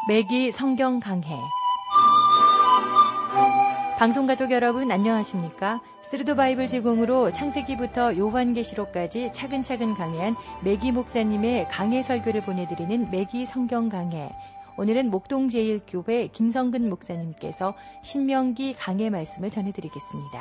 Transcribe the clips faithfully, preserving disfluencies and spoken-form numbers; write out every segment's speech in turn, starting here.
매기 성경 강해. 방송가족 여러분 안녕하십니까? 스루드 바이블 제공으로 창세기부터 요한계시록까지 차근차근 강해한 매기 목사님의 강해 설교를 보내드리는 매기 성경 강해. 오늘은 목동제일교회 김성근 목사님께서 신명기 강해 말씀을 전해드리겠습니다.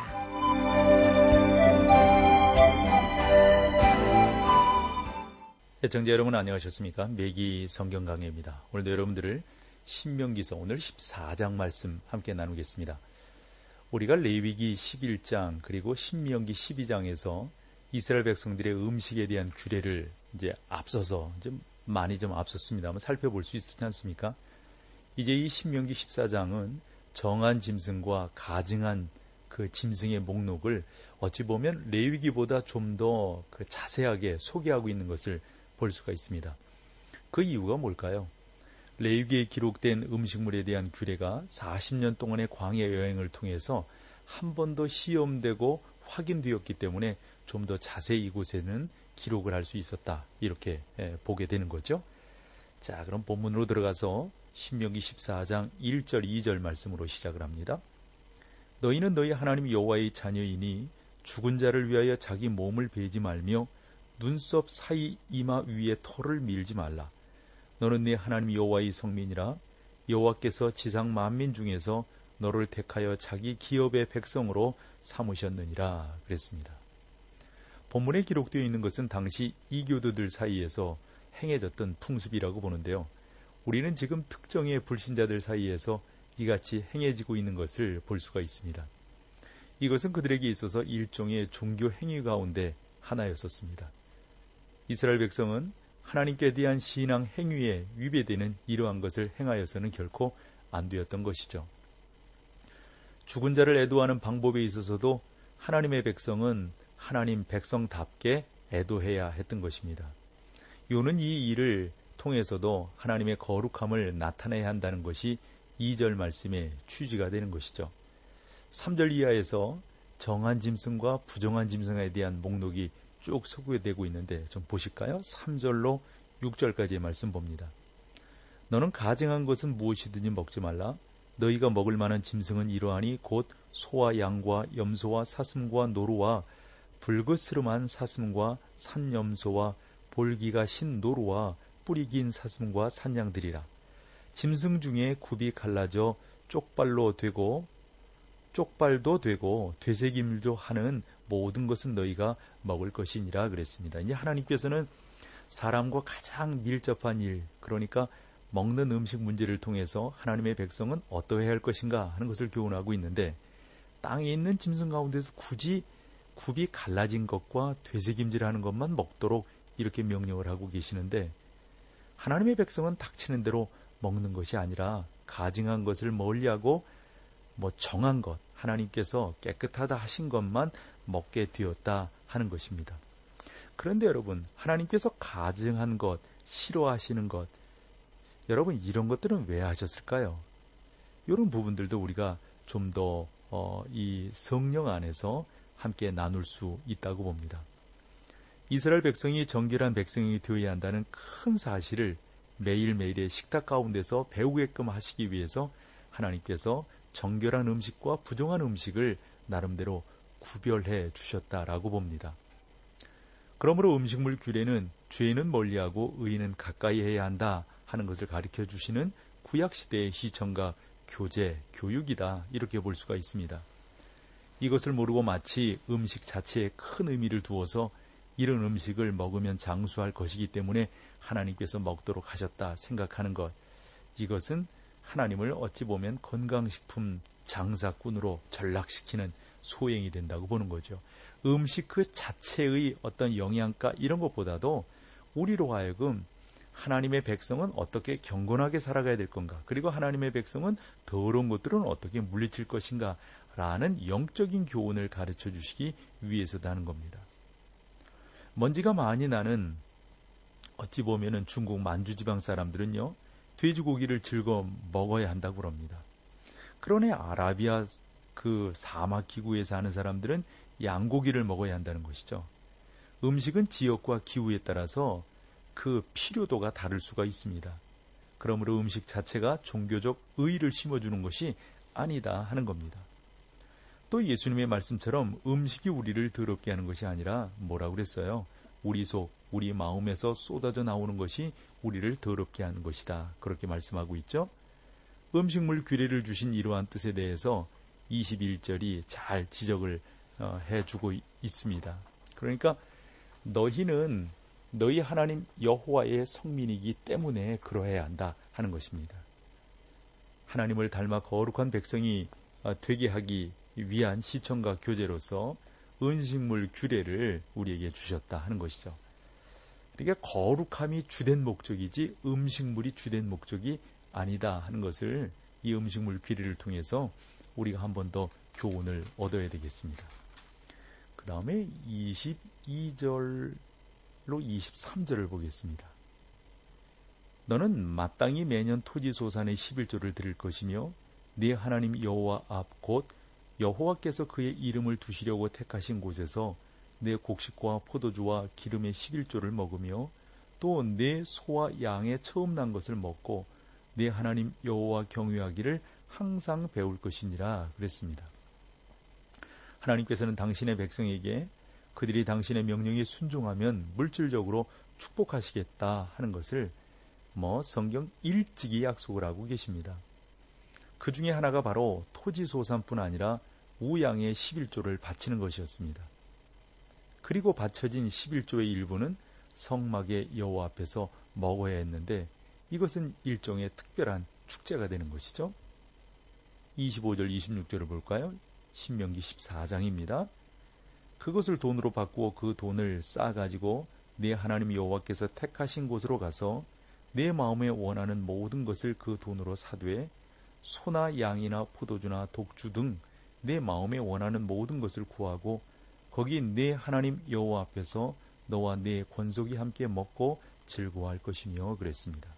애청자 여러분 안녕하셨습니까? 매기 성경 강해입니다. 오늘도 여러분들을 신명기서 오늘 십사 장 말씀 함께 나누겠습니다. 우리가 레위기 십일 장 그리고 신명기 십이 장에서 이스라엘 백성들의 음식에 대한 규례를 이제 앞서서 좀 많이 좀 앞섰습니다. 한번 살펴볼 수 있지 않습니까? 이제 이 신명기 십사 장은 정한 짐승과 가증한 그 짐승의 목록을 어찌 보면 레위기보다 좀 더 그 자세하게 소개하고 있는 것을 볼 수가 있습니다. 그 이유가 뭘까요? 레위기에 기록된 음식물에 대한 규례가 사십 년 동안의 광야 여행을 통해서 한 번 더 시험되고 확인되었기 때문에 좀 더 자세히 이곳에는 기록을 할 수 있었다. 이렇게 보게 되는 거죠. 자, 그럼 본문으로 들어가서 신명기 십사 장 일 절 이 절 말씀으로 시작을 합니다. 너희는 너희 하나님 여호와의 자녀이니 죽은 자를 위하여 자기 몸을 베지 말며 눈썹 사이 이마 위에 털을 밀지 말라. 너는 네 하나님 여호와의 성민이라. 여호와께서 지상 만민 중에서 너를 택하여 자기 기업의 백성으로 삼으셨느니라. 그랬습니다. 본문에 기록되어 있는 것은 당시 이교도들 사이에서 행해졌던 풍습이라고 보는데요. 우리는 지금 특정의 불신자들 사이에서 이같이 행해지고 있는 것을 볼 수가 있습니다. 이것은 그들에게 있어서 일종의 종교 행위 가운데 하나였었습니다. 이스라엘 백성은 하나님께 대한 신앙 행위에 위배되는 이러한 것을 행하여서는 결코 안 되었던 것이죠. 죽은 자를 애도하는 방법에 있어서도 하나님의 백성은 하나님 백성답게 애도해야 했던 것입니다. 요는 이 일을 통해서도 하나님의 거룩함을 나타내야 한다는 것이 이 절 말씀의 취지가 되는 것이죠. 삼 절 이하에서 정한 짐승과 부정한 짐승에 대한 목록이 쭉 소개되고 있는데 좀 보실까요? 삼 절로 육 절까지의 말씀 봅니다. 너는 가증한 것은 무엇이든지 먹지 말라. 너희가 먹을 만한 짐승은 이러하니 곧 소와 양과 염소와 사슴과 노루와 불그스름한 사슴과 산염소와 볼기가 신 노루와 뿌리 긴 사슴과 산양들이라. 짐승 중에 굽이 갈라져 쪽발로 되고 쪽발도 되고 되새김도 하는 모든 것은 너희가 먹을 것이니라 그랬습니다. 이제 하나님께서는 사람과 가장 밀접한 일, 그러니까 먹는 음식 문제를 통해서 하나님의 백성은 어떠해야 할 것인가 하는 것을 교훈하고 있는데, 땅에 있는 짐승 가운데서 굳이 굽이 갈라진 것과 되새김질하는 것만 먹도록 이렇게 명령을 하고 계시는데, 하나님의 백성은 닥치는 대로 먹는 것이 아니라 가증한 것을 멀리하고 뭐 정한 것, 하나님께서 깨끗하다 하신 것만 먹게 되었다 하는 것입니다. 그런데 여러분, 하나님께서 가증한 것, 싫어하시는 것, 여러분 이런 것들은 왜 하셨을까요? 이런 부분들도 우리가 좀 더 어, 이 성령 안에서 함께 나눌 수 있다고 봅니다. 이스라엘 백성이 정결한 백성이 되어야 한다는 큰 사실을 매일매일의 식탁 가운데서 배우게끔 하시기 위해서 하나님께서 정결한 음식과 부정한 음식을 나름대로 구별해 주셨다라고 봅니다. 그러므로 음식물 규례는 죄는 멀리하고 의는 가까이 해야 한다 하는 것을 가르쳐 주시는 구약시대의 시청과 교제, 교육이다 이렇게 볼 수가 있습니다. 이것을 모르고 마치 음식 자체에 큰 의미를 두어서 이런 음식을 먹으면 장수할 것이기 때문에 하나님께서 먹도록 하셨다 생각하는 것, 이것은 하나님을 어찌 보면 건강식품 장사꾼으로 전락시키는 소행이 된다고 보는 거죠. 음식 그 자체의 어떤 영양가 이런 것보다도 우리로 하여금 하나님의 백성은 어떻게 경건하게 살아가야 될 건가, 그리고 하나님의 백성은 더러운 것들은 어떻게 물리칠 것인가 라는 영적인 교훈을 가르쳐 주시기 위해서도 하는 겁니다. 먼지가 많이 나는 어찌 보면은 중국 만주지방 사람들은요, 돼지고기를 즐거워 먹어야 한다고 그럽니다. 그러네 아라비아 그 사막 기구에 사는 사람들은 양고기를 먹어야 한다는 것이죠. 음식은 지역과 기후에 따라서 그 필요도가 다를 수가 있습니다. 그러므로 음식 자체가 종교적 의의를 심어주는 것이 아니다 하는 겁니다. 또 예수님의 말씀처럼 음식이 우리를 더럽게 하는 것이 아니라 뭐라고 그랬어요? 우리 속, 우리 마음에서 쏟아져 나오는 것이 우리를 더럽게 하는 것이다. 그렇게 말씀하고 있죠. 음식물 규례를 주신 이러한 뜻에 대해서 이십일 절이 잘 지적을 해주고 있습니다. 그러니까 너희는 너희 하나님 여호와의 성민이기 때문에 그러해야 한다 하는 것입니다. 하나님을 닮아 거룩한 백성이 되게 하기 위한 시청과 교제로서 음식물 규례를 우리에게 주셨다 하는 것이죠. 그러니까 거룩함이 주된 목적이지 음식물이 주된 목적이 아니다 하는 것을 이 음식물 규례를 통해서 우리가 한 번 더 교훈을 얻어야 되겠습니다. 그 다음에 이십이 절로 이십삼 절을 보겠습니다. 너는 마땅히 매년 토지소산의 십일조를 드릴 것이며 네 하나님 여호와 앞 곧 여호와께서 그의 이름을 두시려고 택하신 곳에서 내 곡식과 포도주와 기름의 십일조를 먹으며 또 내 소와 양의 처음 난 것을 먹고 내 하나님 여호와 경외하기를 항상 배울 것이니라 그랬습니다. 하나님께서는 당신의 백성에게 그들이 당신의 명령에 순종하면 물질적으로 축복하시겠다 하는 것을 뭐 성경 일찍이 약속을 하고 계십니다. 그 중에 하나가 바로 토지소산뿐 아니라 우양의 십일조를 바치는 것이었습니다. 그리고 바쳐진 십일조의 일부는 성막의 여호와 앞에서 먹어야 했는데 이것은 일종의 특별한 축제가 되는 것이죠. 이십오 절 이십육 절을 볼까요? 신명기 십사 장입니다. 그것을 돈으로 바꾸어 그 돈을 싸가지고 네 하나님 여호와께서 택하신 곳으로 가서 내 마음에 원하는 모든 것을 그 돈으로 사되 소나 양이나 포도주나 독주 등 내 마음에 원하는 모든 것을 구하고 거기 내 하나님 여호와 앞에서 너와 내 권속이 함께 먹고 즐거워할 것이며 그랬습니다.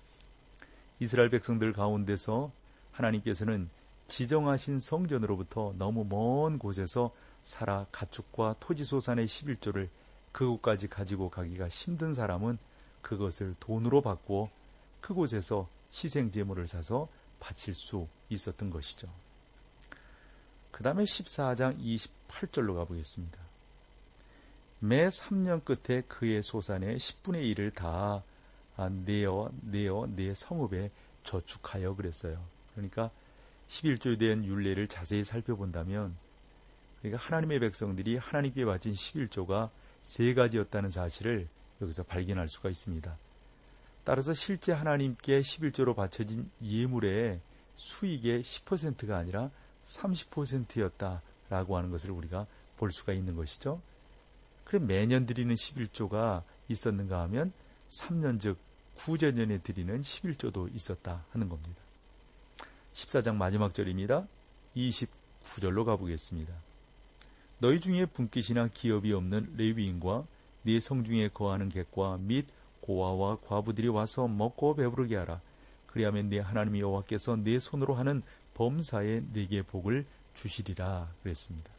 이스라엘 백성들 가운데서 하나님께서는 지정하신 성전으로부터 너무 먼 곳에서 살아 가축과 토지소산의 십일조를 그곳까지 가지고 가기가 힘든 사람은 그것을 돈으로 바꾸어 그곳에서 희생제물을 사서 바칠 수 있었던 것이죠. 그 다음에 십사 장 이십팔 절로 가보겠습니다. 매 삼 년 끝에 그의 소산의 십분의 일을 다 내어 내어 내 성읍에 저축하여 그랬어요. 그러니까 십일조에 대한 율례를 자세히 살펴본다면 그러니까 하나님의 백성들이 하나님께 바친 십일조가 세 가지였다는 사실을 여기서 발견할 수가 있습니다. 따라서 실제 하나님께 십일조로 바쳐진 예물의 수익의 십 퍼센트가 아니라 삼십 퍼센트였다라고 하는 것을 우리가 볼 수가 있는 것이죠. 그래 매년 드리는 십일조가 있었는가 하면 삼 년 즉 구제년에 드리는 십일조도 있었다 하는 겁니다. 십사 장 마지막 절입니다. 이십구 절로 가보겠습니다. 너희 중에 분깃이나 기업이 없는 레위인과 네 성중에 거하는 객과 및 고아와 과부들이 와서 먹고 배부르게 하라. 그리하면 네 하나님 여호와께서 네 손으로 하는 범사에 네게 복을 주시리라 그랬습니다.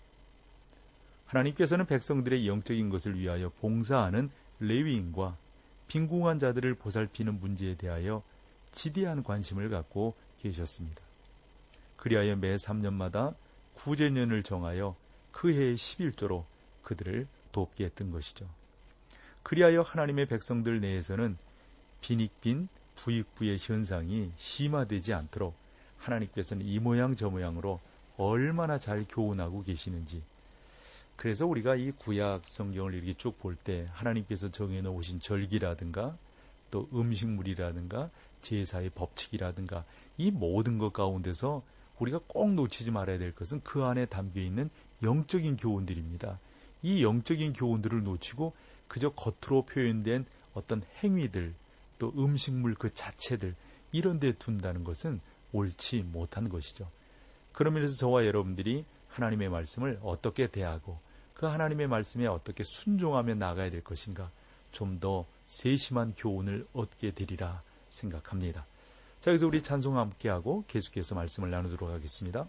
하나님께서는 백성들의 영적인 것을 위하여 봉사하는 레위인과 빈궁한 자들을 보살피는 문제에 대하여 지대한 관심을 갖고 계셨습니다. 그리하여 매 삼 년마다 구제년을 정하여 그 해의 십일조로 그들을 돕게 했던 것이죠. 그리하여 하나님의 백성들 내에서는 빈익빈 부익부의 현상이 심화되지 않도록 하나님께서는 이 모양 저 모양으로 얼마나 잘 교훈하고 계시는지. 그래서 우리가 이 구약 성경을 이렇게 쭉 볼 때 하나님께서 정해놓으신 절기라든가 또 음식물이라든가 제사의 법칙이라든가 이 모든 것 가운데서 우리가 꼭 놓치지 말아야 될 것은 그 안에 담겨있는 영적인 교훈들입니다. 이 영적인 교훈들을 놓치고 그저 겉으로 표현된 어떤 행위들 또 음식물 그 자체들 이런 데 둔다는 것은 옳지 못한 것이죠. 그러면서 저와 여러분들이 하나님의 말씀을 어떻게 대하고 그 하나님의 말씀에 어떻게 순종하며 나가야 될 것인가 좀 더 세심한 교훈을 얻게 되리라 생각합니다. 자, 여기서 우리 찬송 함께하고 계속해서 말씀을 나누도록 하겠습니다.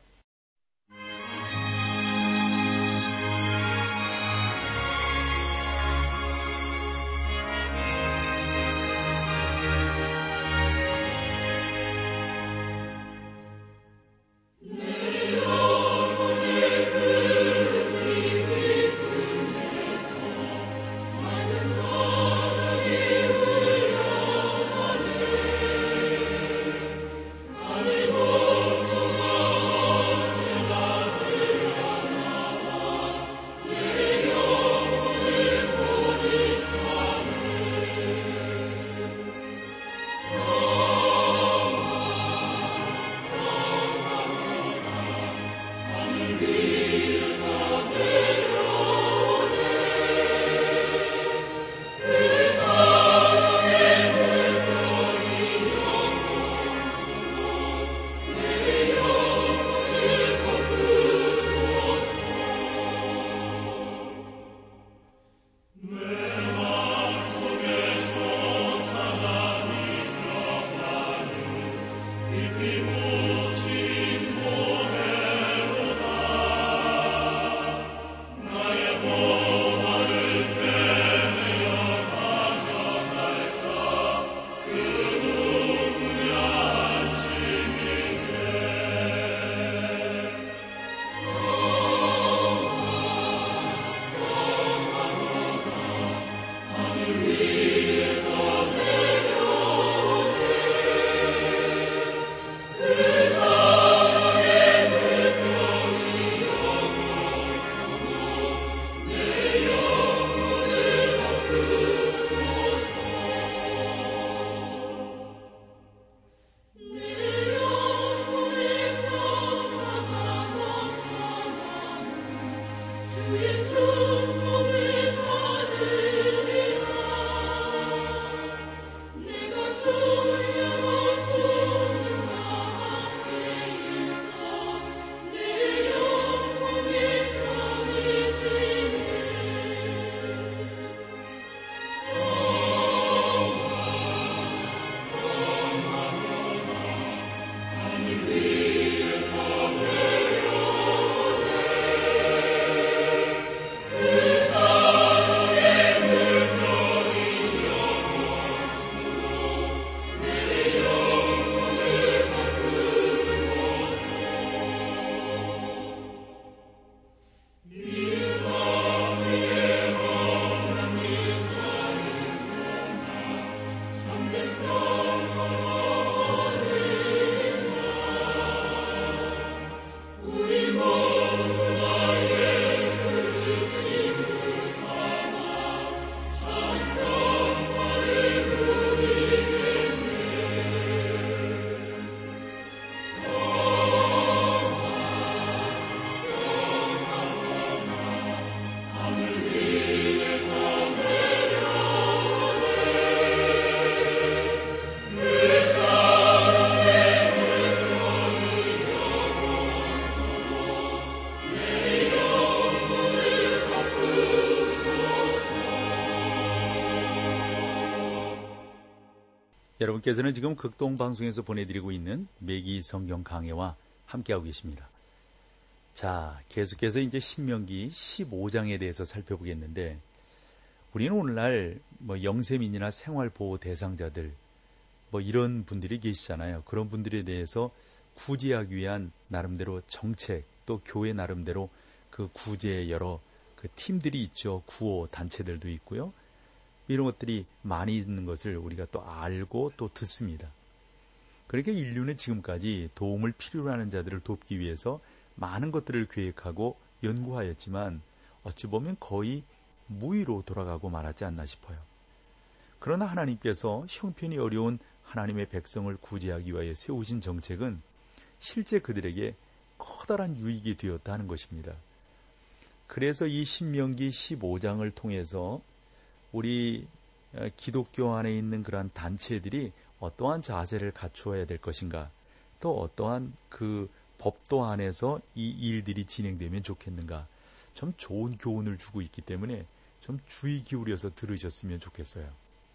여러분께서는 지금 극동방송에서 보내드리고 있는 매기 성경 강해와 함께하고 계십니다. 자, 계속해서 이제 신명기 십오 장에 대해서 살펴보겠는데, 우리는 오늘날 뭐 영세민이나 생활보호 대상자들 뭐 이런 분들이 계시잖아요. 그런 분들에 대해서 구제하기 위한 나름대로 정책, 또 교회 나름대로 그 구제의 여러 그 팀들이 있죠. 구호 단체들도 있고요. 이런 것들이 많이 있는 것을 우리가 또 알고 또 듣습니다. 그러니까 인류는 지금까지 도움을 필요로 하는 자들을 돕기 위해서 많은 것들을 계획하고 연구하였지만 어찌 보면 거의 무의로 돌아가고 말았지 않나 싶어요. 그러나 하나님께서 형편이 어려운 하나님의 백성을 구제하기 위하여 세우신 정책은 실제 그들에게 커다란 유익이 되었다 하는 것입니다. 그래서 이 신명기 십오 장을 통해서 우리 기독교 안에 있는 그러한 단체들이 어떠한 자세를 갖추어야 될 것인가, 또 어떠한 그 법도 안에서 이 일들이 진행되면 좋겠는가, 좀 좋은 교훈을 주고 있기 때문에 좀 주의 기울여서 들으셨으면 좋겠어요.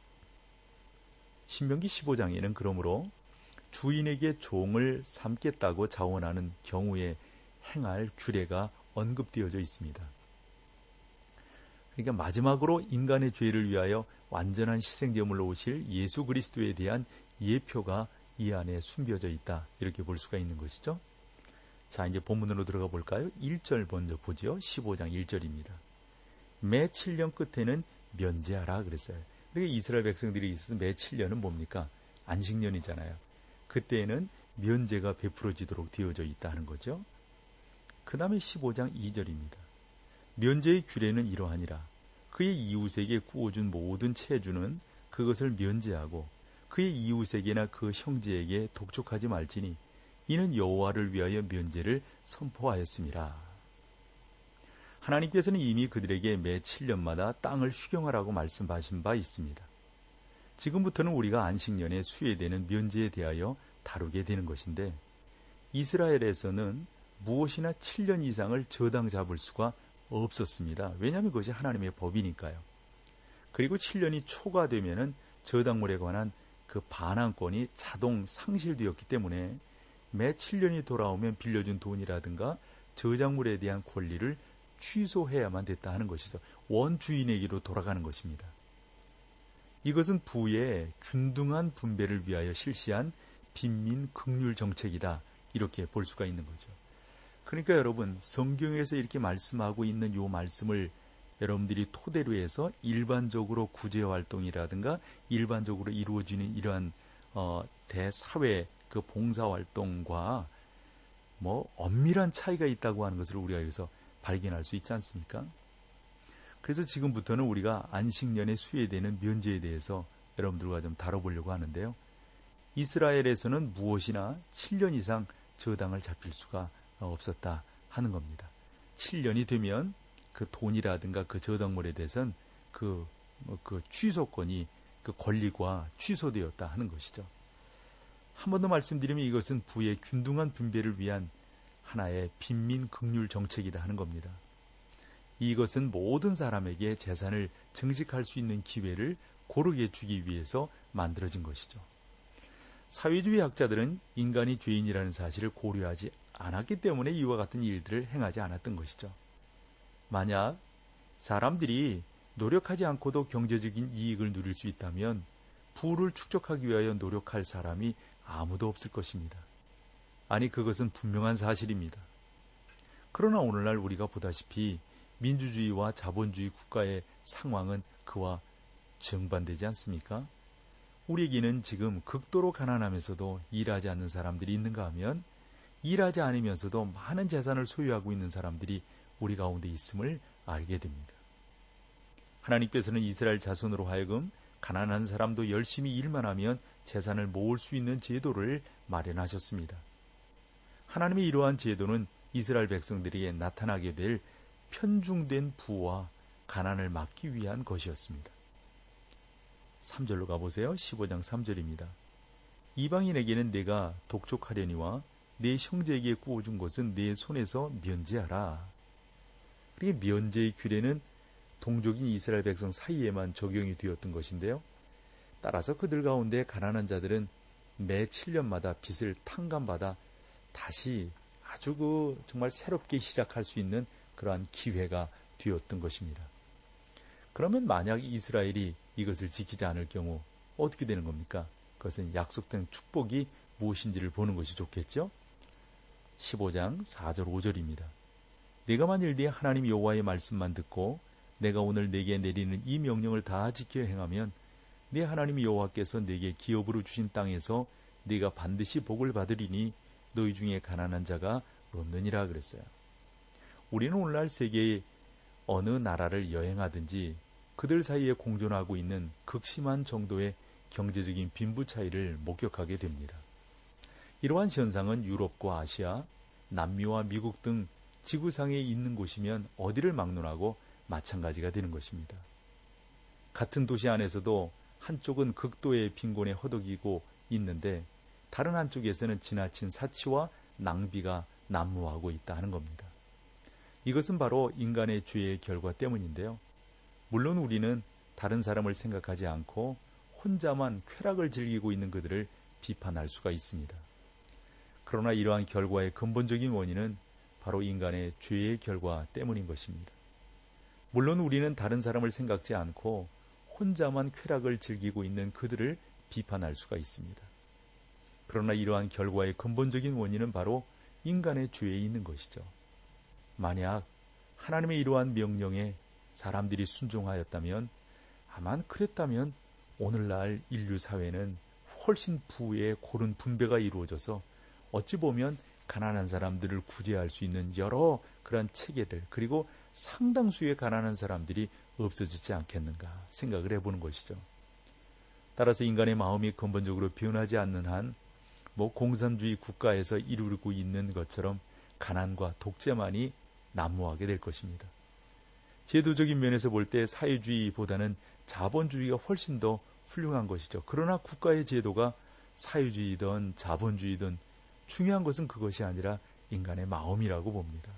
신명기 십오 장에는 그러므로 주인에게 종을 삼겠다고 자원하는 경우에 행할 규례가 언급되어져 있습니다. 그러니까 마지막으로 인간의 죄를 위하여 완전한 희생제물로 오실 예수 그리스도에 대한 예표가 이 안에 숨겨져 있다. 이렇게 볼 수가 있는 것이죠. 자, 이제 본문으로 들어가 볼까요? 일 절 먼저 보죠. 십오 장 일 절입니다. 매 칠 년 끝에는 면제하라 그랬어요. 그러니까 이스라엘 백성들이 있었던 매 칠 년은 뭡니까? 안식년이잖아요. 그때에는 면제가 베풀어지도록 되어져 있다 하는 거죠. 그 다음에 십오 장 이 절입니다. 면제의 규례는 이러하니라. 그의 이웃에게 구워준 모든 채주는 그것을 면제하고 그의 이웃에게나 그 형제에게 독촉하지 말지니 이는 여호와를 위하여 면제를 선포하였음이라. 하나님께서는 이미 그들에게 매 칠 년마다 땅을 휴경하라고 말씀하신 바 있습니다. 지금부터는 우리가 안식년에 수혜되는 면제에 대하여 다루게 되는 것인데, 이스라엘에서는 무엇이나 칠 년 이상을 저당 잡을 수가 없었습니다. 왜냐하면 그것이 하나님의 법이니까요. 그리고 칠 년이 초과되면은 저당물에 관한 그 반환권이 자동 상실되었기 때문에 매 칠 년이 돌아오면 빌려준 돈이라든가 저작물에 대한 권리를 취소해야만 됐다 하는 것이죠. 원주인에게로 돌아가는 것입니다. 이것은 부의 균등한 분배를 위하여 실시한 빈민 긍휼 정책이다. 이렇게 볼 수가 있는 거죠. 그러니까 여러분, 성경에서 이렇게 말씀하고 있는 이 말씀을 여러분들이 토대로 해서 일반적으로 구제활동이라든가 일반적으로 이루어지는 이러한 어, 대사회 그 봉사활동과 뭐 엄밀한 차이가 있다고 하는 것을 우리가 여기서 발견할 수 있지 않습니까? 그래서 지금부터는 우리가 안식년에 수혜되는 면제에 대해서 여러분들과 좀 다뤄보려고 하는데요. 이스라엘에서는 무엇이나 칠 년 이상 저당을 잡힐 수가 없었다 하는 겁니다. 칠 년이 되면 그 돈이라든가 그 저당물에 대해서는 그, 뭐 그 취소권이 그 권리가 취소되었다 하는 것이죠. 한 번 더 말씀드리면 이것은 부의 균등한 분배를 위한 하나의 빈민 긍휼 정책이다 하는 겁니다. 이것은 모든 사람에게 재산을 증식할 수 있는 기회를 고르게 주기 위해서 만들어진 것이죠. 사회주의 학자들은 인간이 죄인이라는 사실을 고려하지 않았기 때문에 이와 같은 일들을 행하지 않았던 것이죠. 만약 사람들이 노력하지 않고도 경제적인 이익을 누릴 수 있다면 부를 축적하기 위하여 노력할 사람이 아무도 없을 것입니다. 아니, 그것은 분명한 사실입니다. 그러나 오늘날 우리가 보다시피 민주주의와 자본주의 국가의 상황은 그와 정반되지 않습니까? 우리에게는 지금 극도로 가난하면서도 일하지 않는 사람들이 있는가 하면 일하지 않으면서도 많은 재산을 소유하고 있는 사람들이 우리 가운데 있음을 알게 됩니다. 하나님께서는 이스라엘 자손으로 하여금 가난한 사람도 열심히 일만 하면 재산을 모을 수 있는 제도를 마련하셨습니다. 하나님의 이러한 제도는 이스라엘 백성들에게 나타나게 될 편중된 부와 가난을 막기 위한 것이었습니다. 삼 절로 가보세요. 십오 장 삼 절입니다. 이방인에게는 내가 독촉하려니와 내 형제에게 구워준 것은 내 손에서 면제하라. 그러니까 면제의 규례는 동족인 이스라엘 백성 사이에만 적용이 되었던 것인데요. 따라서 그들 가운데 가난한 자들은 매 칠 년마다 빚을 탕감받아 다시 아주 그 정말 새롭게 시작할 수 있는 그러한 기회가 되었던 것입니다. 그러면 만약 이스라엘이 이것을 지키지 않을 경우 어떻게 되는 겁니까? 그것은 약속된 축복이 무엇인지를 보는 것이 좋겠죠? 십오 장 사 절 오 절입니다. 내가 만일 네 하나님 여호와의 말씀만 듣고 내가 오늘 내게 내리는 이 명령을 다 지켜 행하면 네 하나님 여호와께서 내게 기업으로 주신 땅에서 네가 반드시 복을 받으리니 너희 중에 가난한 자가 없느니라 그랬어요. 우리는 오늘날 세계의 어느 나라를 여행하든지 그들 사이에 공존하고 있는 극심한 정도의 경제적인 빈부 차이를 목격하게 됩니다. 이러한 현상은 유럽과 아시아, 남미와 미국 등 지구상에 있는 곳이면 어디를 막론하고 마찬가지가 되는 것입니다. 같은 도시 안에서도 한쪽은 극도의 빈곤에 허덕이고 있는데 다른 한쪽에서는 지나친 사치와 낭비가 난무하고 있다 하는 겁니다. 이것은 바로 인간의 죄의 결과 때문인데요. 물론 우리는 다른 사람을 생각하지 않고 혼자만 쾌락을 즐기고 있는 그들을 비판할 수가 있습니다. 그러나 이러한 결과의 근본적인 원인은 바로 인간의 죄의 결과 때문인 것입니다. 물론 우리는 다른 사람을 생각지 않고 혼자만 쾌락을 즐기고 있는 그들을 비판할 수가 있습니다. 그러나 이러한 결과의 근본적인 원인은 바로 인간의 죄에 있는 것이죠. 만약 하나님의 이러한 명령에 사람들이 순종하였다면, 다만 그랬다면 오늘날 인류 사회는 훨씬 부의 고른 분배가 이루어져서 어찌 보면 가난한 사람들을 구제할 수 있는 여러 그런 체계들, 그리고 상당수의 가난한 사람들이 없어지지 않겠는가 생각을 해보는 것이죠. 따라서 인간의 마음이 근본적으로 변하지 않는 한 뭐 공산주의 국가에서 이루고 있는 것처럼 가난과 독재만이 난무하게 될 것입니다. 제도적인 면에서 볼 때 사회주의보다는 자본주의가 훨씬 더 훌륭한 것이죠. 그러나 국가의 제도가 사회주의든 자본주의든 중요한 것은 그것이 아니라 인간의 마음이라고 봅니다.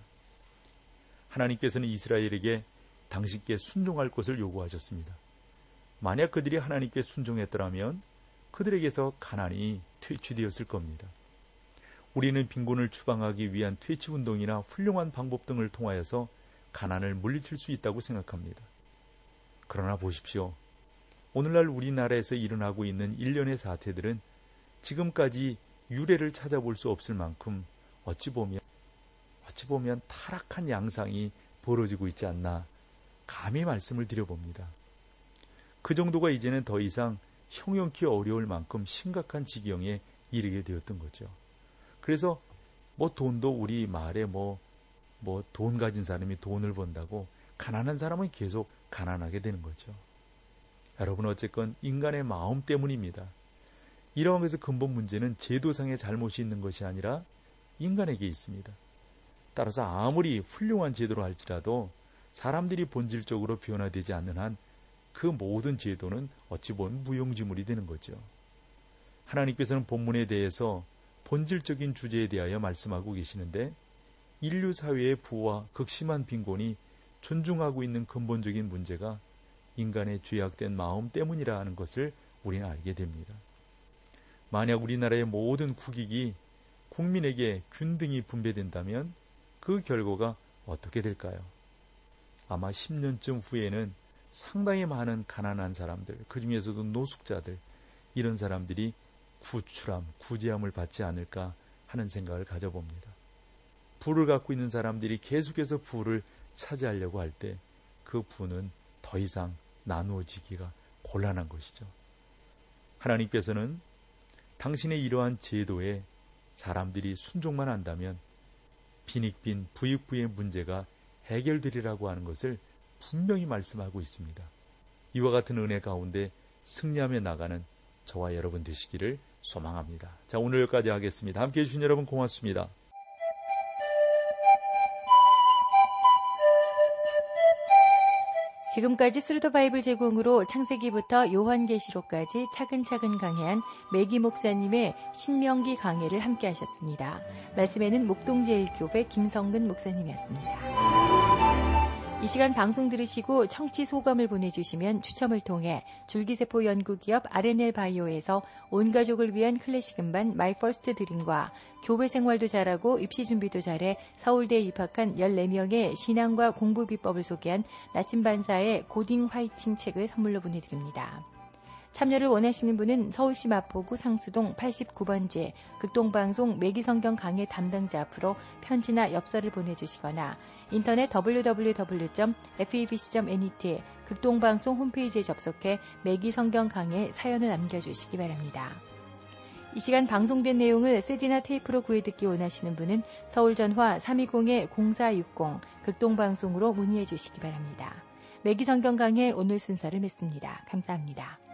하나님께서는 이스라엘에게 당신께 순종할 것을 요구하셨습니다. 만약 그들이 하나님께 순종했더라면 그들에게서 가난이 퇴치되었을 겁니다. 우리는 빈곤을 추방하기 위한 퇴치운동이나 훌륭한 방법 등을 통하여서 가난을 물리칠 수 있다고 생각합니다. 그러나 보십시오. 오늘날 우리나라에서 일어나고 있는 일련의 사태들은 지금까지 유례를 찾아볼 수 없을 만큼 어찌 보면 어찌 보면 타락한 양상이 벌어지고 있지 않나 감히 말씀을 드려봅니다. 그 정도가 이제는 더 이상 형용키 어려울 만큼 심각한 지경에 이르게 되었던 거죠. 그래서 뭐 돈도 우리 말에 뭐 뭐 돈 가진 사람이 돈을 번다고 가난한 사람은 계속 가난하게 되는 거죠. 여러분, 어쨌건 인간의 마음 때문입니다. 이러한 것의 근본 문제는 제도상의 잘못이 있는 것이 아니라 인간에게 있습니다. 따라서 아무리 훌륭한 제도로 할지라도 사람들이 본질적으로 변화되지 않는 한 그 모든 제도는 어찌 보면 무용지물이 되는 거죠. 하나님께서는 본문에 대해서 본질적인 주제에 대하여 말씀하고 계시는데, 인류 사회의 부와 극심한 빈곤이 존중하고 있는 근본적인 문제가 인간의 죄악된 마음 때문이라는 것을 우리는 알게 됩니다. 만약 우리나라의 모든 국익이 국민에게 균등히 분배된다면 그 결과가 어떻게 될까요? 아마 십 년쯤 후에는 상당히 많은 가난한 사람들, 그 중에서도 노숙자들, 이런 사람들이 구출함, 구제함을 받지 않을까 하는 생각을 가져봅니다. 부를 갖고 있는 사람들이 계속해서 부를 차지하려고 할 때 그 부는 더 이상 나누어지기가 곤란한 것이죠. 하나님께서는 당신의 이러한 제도에 사람들이 순종만 한다면 빈익빈 부익부의 문제가 해결되리라고 하는 것을 분명히 말씀하고 있습니다. 이와 같은 은혜 가운데 승리하며 나가는 저와 여러분 되시기를 소망합니다. 자, 오늘 여기까지 하겠습니다. 함께해 주신 여러분 고맙습니다. 지금까지 스루더 바이블 제공으로 창세기부터 요한계시록까지 차근차근 강해한 매기 목사님의 신명기 강해를 함께 하셨습니다. 말씀에는 목동제일교회 김성근 목사님이었습니다. 이 시간 방송 들으시고 청취 소감을 보내주시면 추첨을 통해 줄기세포 연구기업 알엔엘 바이오에서 온 가족을 위한 클래식 음반 마이 퍼스트 드림과 교회 생활도 잘하고 입시 준비도 잘해 서울대에 입학한 열네 명의 신앙과 공부 비법을 소개한 나침반사의 고딩 화이팅 책을 선물로 보내드립니다. 참여를 원하시는 분은 서울시 마포구 상수동 팔십구 번지 극동방송 매기성경 강해 담당자 앞으로 편지나 엽서를 보내주시거나 인터넷 더블유 더블유 더블유 점 에프이비씨 점 엔이티 극동방송 홈페이지에 접속해 매기성경 강해 사연을 남겨주시기 바랍니다. 이 시간 방송된 내용을 씨디나 테이프로 구해듣기 원하시는 분은 서울전화 삼이공 공사육공 극동방송으로 문의해 주시기 바랍니다. 매기성경 강해 오늘 순서를 맺습니다. 감사합니다.